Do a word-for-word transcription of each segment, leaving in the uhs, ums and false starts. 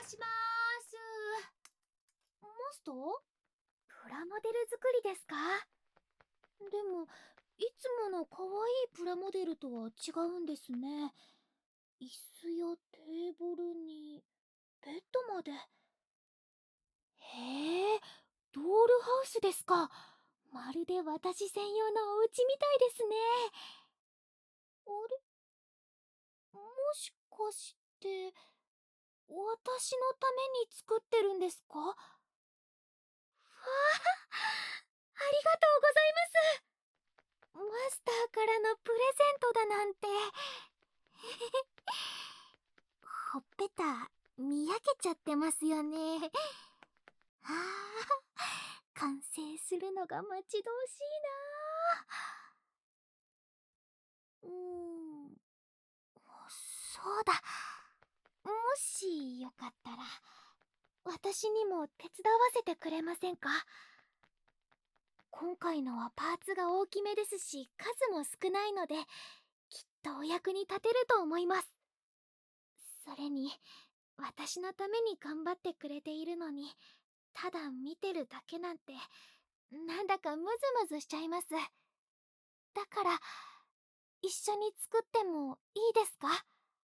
します。マスター、プラモデル作りですか？でも、いつもの可愛いプラモデルとは違うんですね。椅子やテーブルに、ベッドまで。へえ、ドールハウスですか。まるで私専用のお家みたいですね。あれ、もしかして、私のために作ってるんですか？わあ、ありがとうございます。マスターからのプレゼントだなんて。ほっぺた見やけちゃってますよね。ああ、完成するのが待ち遠しいな。うーん、そうだ。もしよかったら私にも手伝わせてくれませんか？今回のはパーツが大きめですし、数も少ないのできっとお役に立てると思います。それに私のために頑張ってくれているのに、ただ見てるだけなんてなんだかムズムズしちゃいます。だから一緒に作ってもいいですか？や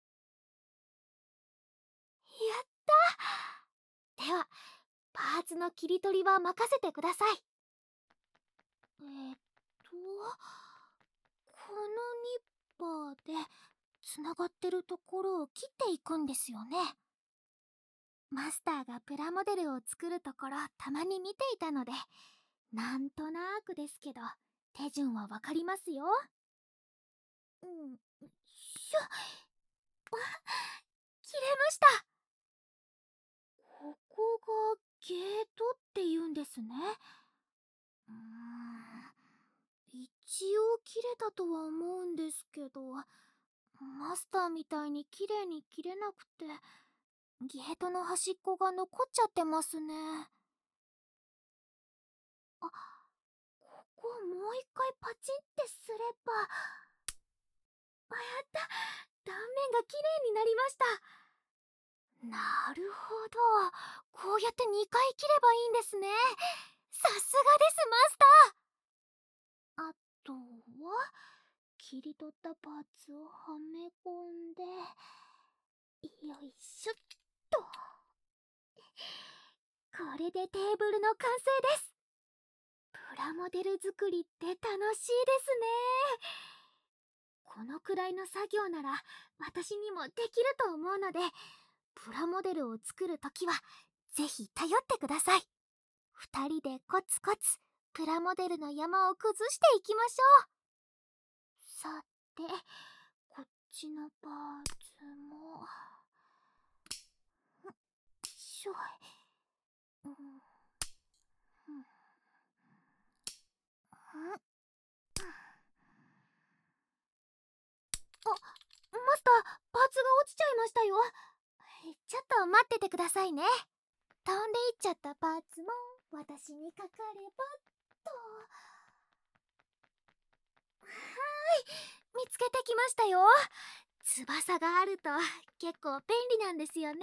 ったではパーツの切り取りは任せてください。えーっとこのニッパーでつながってるところを切っていくんですよね。マスターがプラモデルを作るところたまに見ていたので、なんとなくですけど手順はわかりますよ。うん、しょ、あ、切れました。ここがゲートって言うんですね。うーん、一応切れたとは思うんですけど、マスターみたいに綺麗に切れなくて、ゲートの端っこが残っちゃってますね。あ、ここをもう一回パチンってすれば、あ、やった、断面が綺麗になりました。なるほど、こうやってにかい切ればいいんですね。さすがです、マスター。あとは切り取ったパーツをはめ込んで、よいしょっと。これでテーブルの完成です。プラモデル作りって楽しいですね。このくらいの作業なら私にもできると思うので、プラモデルを作るときはぜひ頼ってください。二人でコツコツプラモデルの山を崩していきましょう。さて、こっちのパーツも、よいしょ。うん、うん、うん、あ、マスター、パーツが落ちちゃいましたよ。ちょっと待っててくださいね。飛んでいっちゃったパーツも私にかかればっと。はーい、見つけてきましたよ。翼があると結構便利なんですよね。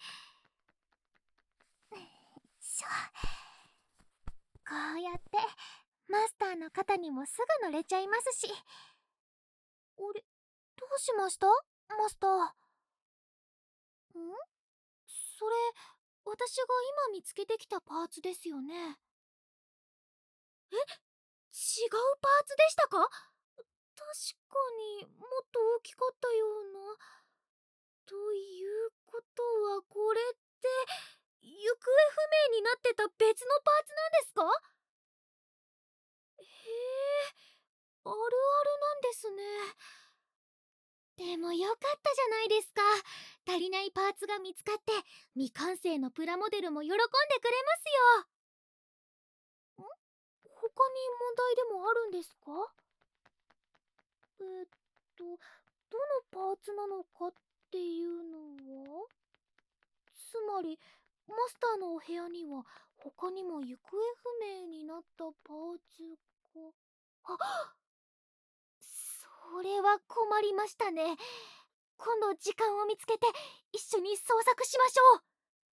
しょ、こうやってマスターの肩にもすぐ乗れちゃいますし。あれ、どうしましたマスター？ん、それ私が今見つけてきたパーツですよね。え、違うパーツでしたか？確かにもっと大きかったような。ということはこれって行方不明になってた別のパーツなんですか？へえ、あるあるなんですね。でもよかったじゃないですか。足りないパーツが見つかって未完成のプラモデルも喜んでくれますよ。ん、他に問題でもあるんですか？えーっと、どのパーツなのかっていうのは、つまりマスターのお部屋には他にも行方不明になったパーツが。あ、それは困りましたね。今度時間を見つけて一緒に捜索しましょう。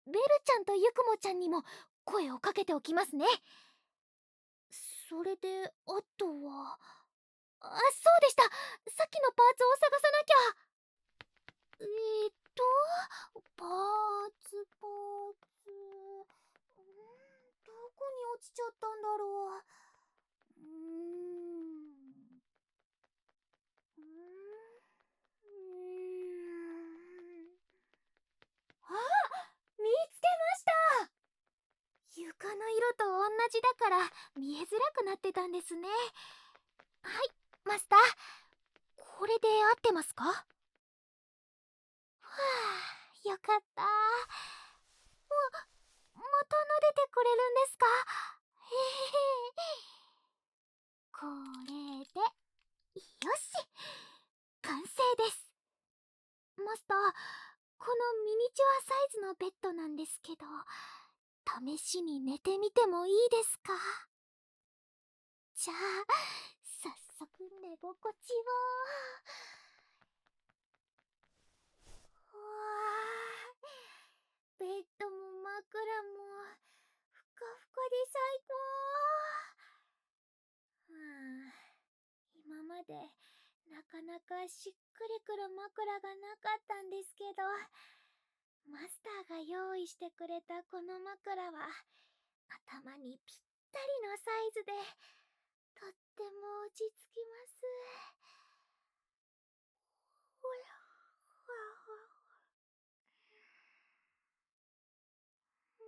ベルちゃんとユクモちゃんにも声をかけておきますね。それで、あとは、あ、そうでした、さっきのパーツを探さなきゃ。えーっと、パーツ、パーツ、うーん、どこに落ちちゃったんだろう。うーん、うーん、うーん。あ、見つけました。床の色と同じだから見えづらくなってたんですね。はい、マスター、これで合ってますか？はあ、よかった。ま、また撫でてくれるんですか？へへへ。これで、よし、完成です。マスター、このミニチュアサイズのベッドなんですけど、試しに寝てみてもいいですか？じゃあ、早速寝心地を。うわー、ベッドも枕もふかふかで最高。はあ、今までなかなかしっくりくる枕がなかったんですけど、マスターが用意してくれたこの枕は頭にぴったりのサイズでとっても落ち着きます。ほら、ほらほら。うん、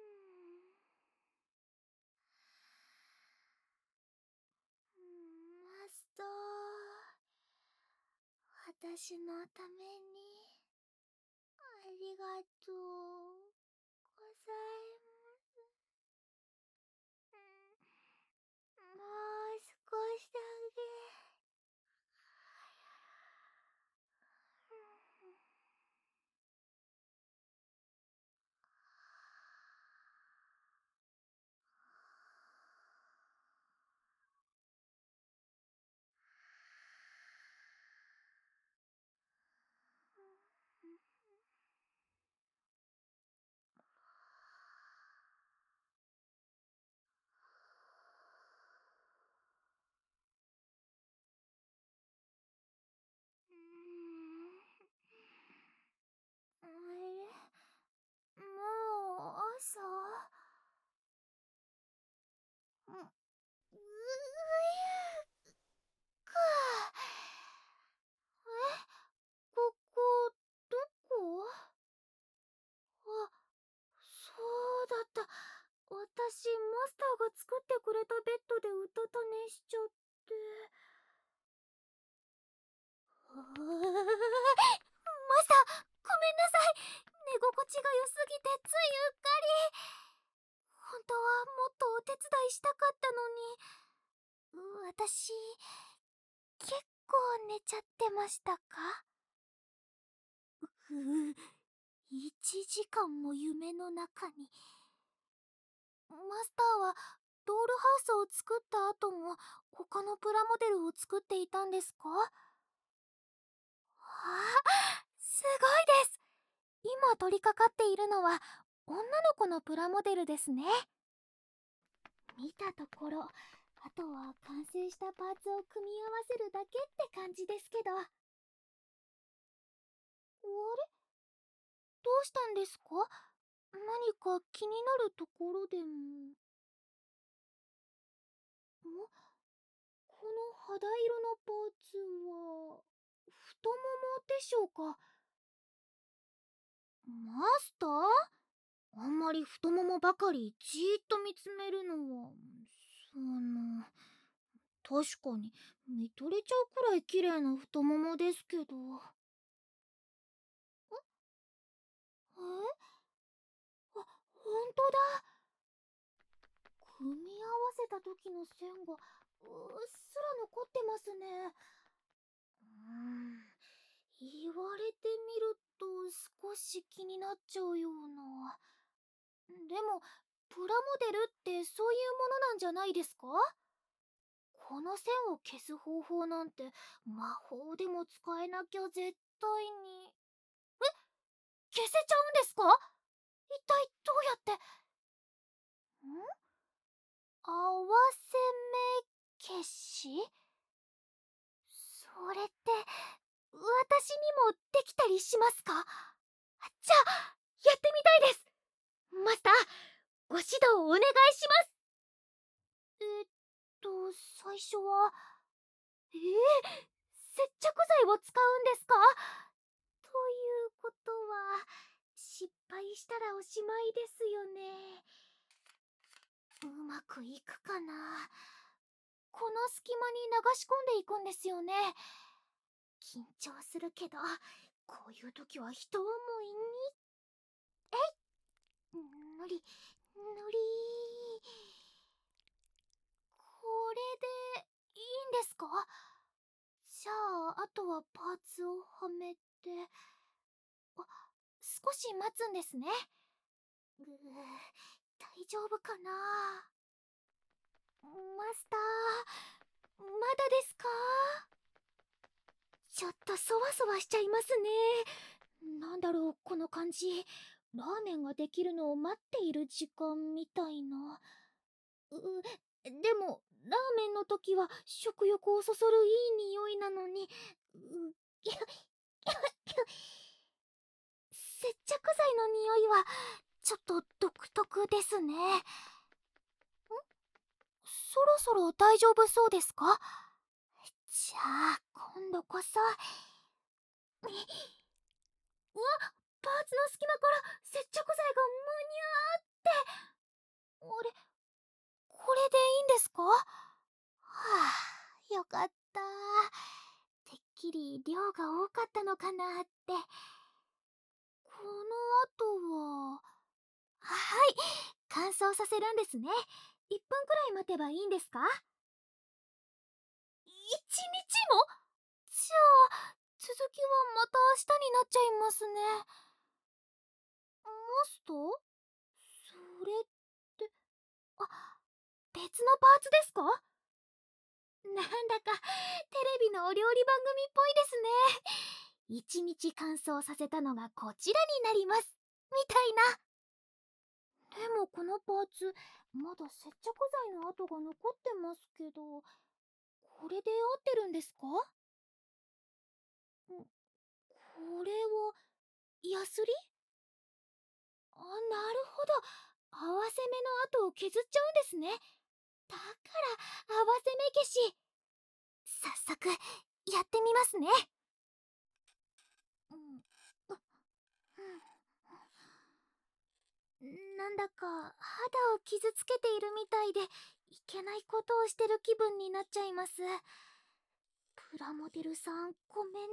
うん、マスター、私のためにありがとうございます。うん、もう少しだけ。うん、あれ、もう朝？う、うゆか。え、ここ、どこ？あ、そうだった。私、マスターが作ってくれたベッドでうたた寝しちゃって。マスター、ごめんなさい。寝心地が良すぎてついうっかり。本当はもっとお手伝いしたかったのに。私、結構寝ちゃってましたか？ふう、いちじかんも夢の中に。マスターはドールハウスを作った後も他のプラモデルを作っていたんですか？わあ、すごいです。今取り掛かっているのは女の子のプラモデルですね。見たところ、あとは完成したパーツを組み合わせるだけって感じですけど。あれ、どうしたんですか？何か気になるところでも。ん、この肌色のパーツは太ももでしょうか？マスター、あんまり太ももばかりじーっと見つめるのは、その、確かに見とれちゃうくらい綺麗な太ももですけど。え、あ、ほんとだ。組み合わせた時の線がうっすら残ってますね。うーん、言われてみると少し気になっちゃうような。でも、プラモデルってそういうものなんじゃないですか？この線を消す方法なんて魔法でも使えなきゃ絶対に。え、消せちゃうんですか？ 体どうやって。ん合わせ目消し。それって私にもできたりしますか？じゃあやってみたいです。マスター、ご指導お願いします。えっと最初はえー、接着剤を使うんですか？ということは失敗したらおしまいですよね。うまくいくかな。この隙間に流し込んでいくんですよね。緊張するけど、こういう時は一思いに。えい、ぬりぬり。これでいいんですか？じゃああとはパーツをはめて。あ、少し待つんですね。うー、大丈夫かな。マスター、まだですか？ちょっとそわそわしちゃいますね。なんだろう、この感じ。ラーメンができるのを待っている時間みたいな。う、でも、ラーメンの時は食欲をそそるいい匂いなのに、う、接着剤の匂いはちょっと独特ですね。ん？そろそろ大丈夫そうですか？じゃあ今度こそ。うわ、パーツの隙間から接着剤がむにゃーって。あれ、これでいいんですか？はあ、よかった。てっきり量が多かったのかなって。この後は、はい、乾燥させるんですね。いっぷんくらい待てばいいんですか？いちにちも？じゃあ続きはまた明日になっちゃいますね。マスター、それって、あ、別のパーツですか？なんだかテレビのお料理番組っぽいですね。一日乾燥させたのがこちらになります。みたいな。でもこのパーツ、まだ接着剤の跡が残ってますけど、これで合ってるんですか？ん、これは、ヤスリ？あ、なるほど。合わせ目の跡を削っちゃうんですね。だから合わせ目消し。早速やってみますね。うん、う、うん、なんだか肌を傷つけているみたいで、いけないことをしてる気分になっちゃいます。プラモデルさん、ごめんね。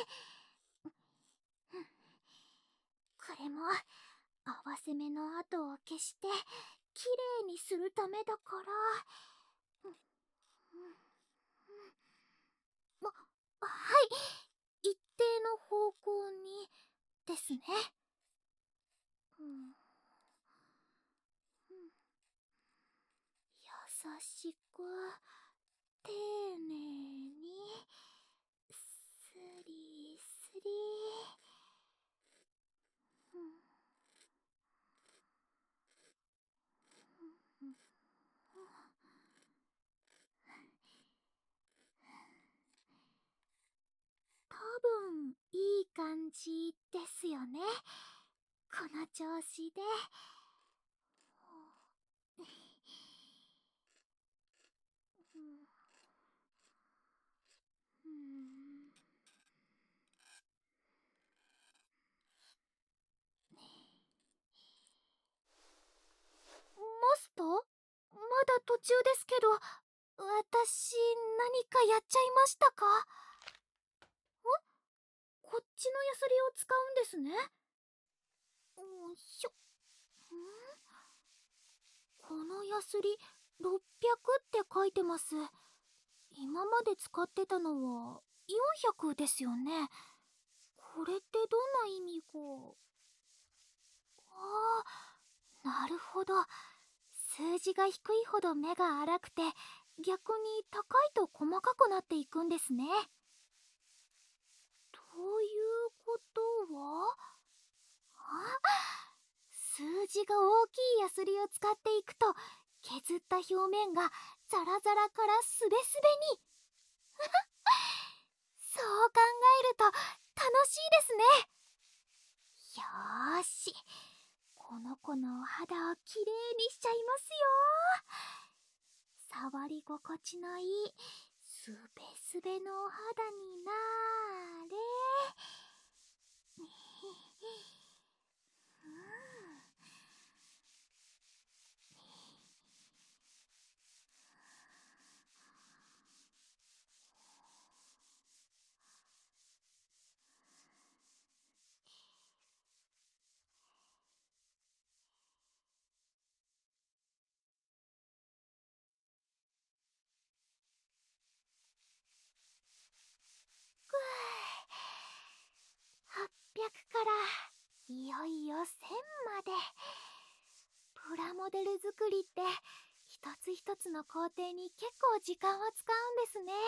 うん、これも合わせ目の跡を消してきれいにするためだから。うん、うん、ま、はい、一定の方向にですね。うん、うん、優しく丁寧にスリスリ。うん、うん、多分いい感じですよね、この調子で。うん、うん、マスター、まだ途中ですけど、私何かやっちゃいましたか？ん？こっちのヤスリを使うんですね。うんしょ。ん、このヤスリろっぴゃくって書いてます。今まで使ってたのはよんひゃくですよね。これってどんな意味が。ああ、なるほど。数字が低いほど目が荒くて、逆に高いと細かくなっていくんですね。ということは、あ、数字が大きいヤスリを使っていくと、削った表面がザラザラからスベスベに。そう考えると楽しいですね。よーし、この子のお肌をきれいにしちゃいますよ。触り心地のいいスベスベのお肌になーれ。はっぴゃくからいよいよせんまで。プラモデル作りって一つ一つの工程に結構時間を使うんですね。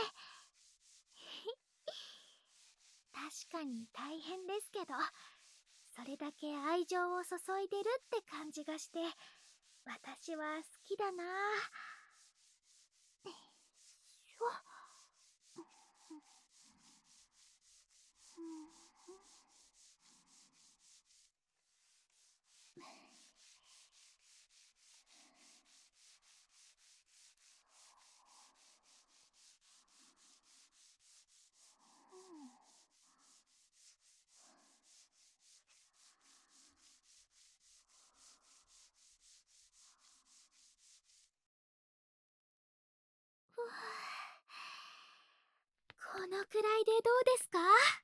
確かに大変ですけど、それだけ愛情を注いでるって感じがして、私は好きだなぁ。このくらいでどうですか？や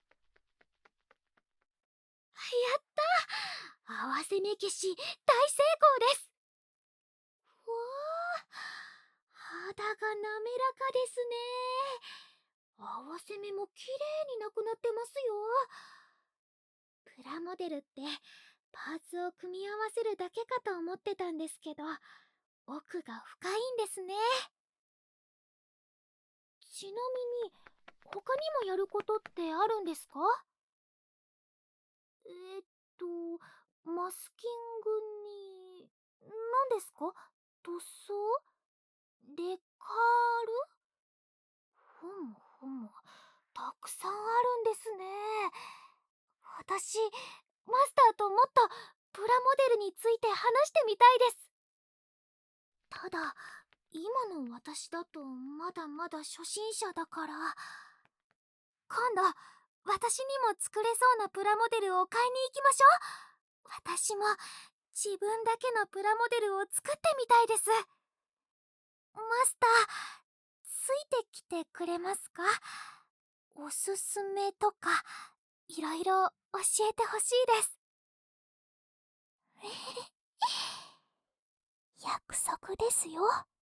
ったー、合わせ目消し大成功です。わあ、肌が滑らかですね。合わせ目もきれいになくなってますよ。プラモデルってパーツを組み合わせるだけかと思ってたんですけど、奥が深いんですね。ちなみに他にもやることってあるんですか？えーっと、マスキングに、何ですか？塗装？デカール？ふむふむ、たくさんあるんですね。私、マスターともっとプラモデルについて話してみたいです。ただ、今の私だとまだまだ初心者だから。今度、私にも作れそうなプラモデルを買いに行きましょう。私も自分だけのプラモデルを作ってみたいです。マスター、ついてきてくれますか？おすすめとかいろいろ教えてほしいです。約束ですよ。